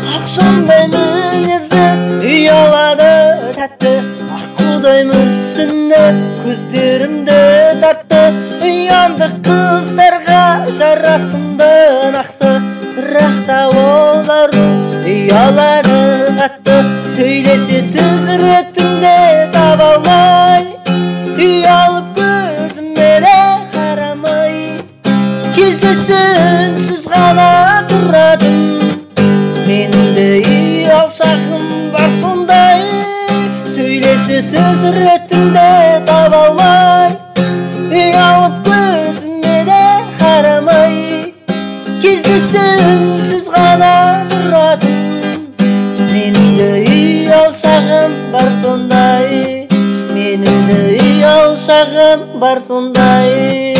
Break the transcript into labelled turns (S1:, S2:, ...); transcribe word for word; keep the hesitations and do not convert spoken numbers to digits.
S1: Akşamday minezi uyalады tәтті, аққудай мүсіні көздерімді тартты. Ұяндық қыздарға жарасымды нақты, бірақ та олар ұялады қатты. Сөйлесе сөз ретінде таба алмай, ұялып көзіме де қарамай, кездесімсіз ғана тұрадым. Менің де ұялшағым бар сондай, сөйлесе сөз ретінде таба алмай, ұялып көзіме де қарамай, кездесімсіз ғана тұрадым. Менің де ұялшағым бар сондай, менің де ұялшағым бар сондай.